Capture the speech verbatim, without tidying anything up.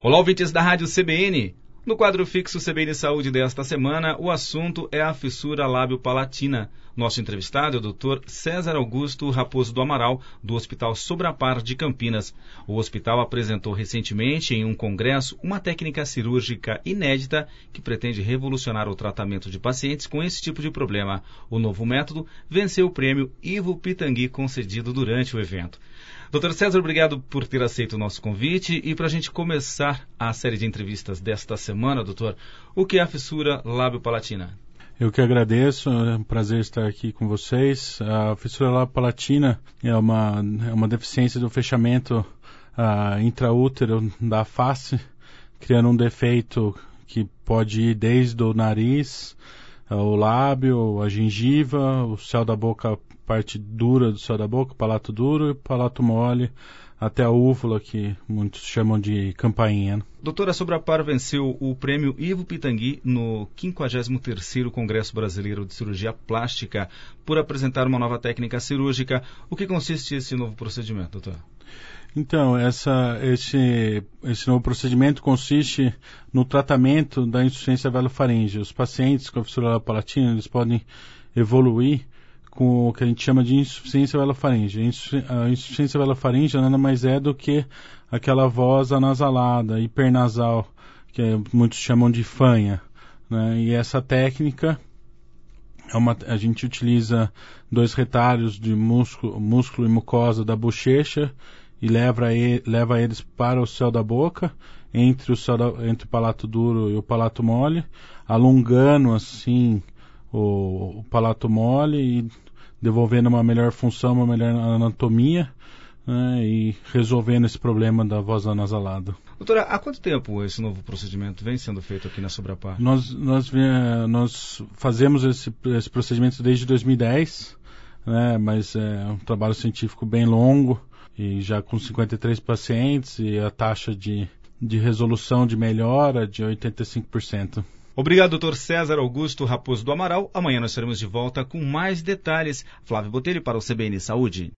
Olá, ouvintes da Rádio C B N. No quadro fixo C B N Saúde desta semana, o assunto é a fissura lábio-palatina. Nosso entrevistado é o doutor César Augusto Raposo do Amaral, do Hospital Sobrapar de Campinas. O hospital apresentou recentemente, em um congresso, uma técnica cirúrgica inédita que pretende revolucionar o tratamento de pacientes com esse tipo de problema. O novo método venceu o prêmio Ivo Pitangui, concedido durante o evento. doutor César, obrigado por ter aceito o nosso convite. E para a gente começar a série de entrevistas desta semana, doutor, o que é a fissura lábio-palatina? Eu que agradeço, é um prazer estar aqui com vocês. A fissura lábio-palatina é uma, é uma deficiência do fechamento uh, intraútero da face, criando um defeito que pode ir desde o nariz, uh, o lábio, a gengiva, o céu da boca, parte dura do céu da boca, palato duro e palato mole, até a úvula, que muitos chamam de campainha. Doutora, Sobrapar venceu o prêmio Ivo Pitangui no quinquagésimo terceiro Congresso Brasileiro de Cirurgia Plástica por apresentar uma nova técnica cirúrgica. O que consiste esse novo procedimento, doutor? Então, essa, esse, esse novo procedimento consiste no tratamento da insuficiência velofaríngea. Os pacientes com a fissura lábio-palatina, eles podem evoluir com o que a gente chama de insuficiência velofaríngea. A insuficiência velofaríngea nada mais é do que aquela voz anasalada, hipernasal, que muitos chamam de fanha, né? E essa técnica, é uma, a gente utiliza dois retalhos de músculo, músculo e mucosa da bochecha e leva, ele, leva eles para o céu da boca, entre o, céu da, entre o palato duro e o palato mole, alongando assim o, o palato mole e devolvendo uma melhor função, uma melhor anatomia, né, e resolvendo esse problema da voz anasalada. Doutora, há quanto tempo esse novo procedimento vem sendo feito aqui na Sobrapar? Nós, nós, nós fazemos esse, esse procedimento desde dois mil e dez, né, mas é um trabalho científico bem longo, e já com cinquenta e três pacientes, e a taxa de, de resolução de melhora de oitenta e cinco por cento. Obrigado, doutor César Augusto Raposo do Amaral. Amanhã nós estaremos de volta com mais detalhes. Flávio Botelho para o C B N Saúde.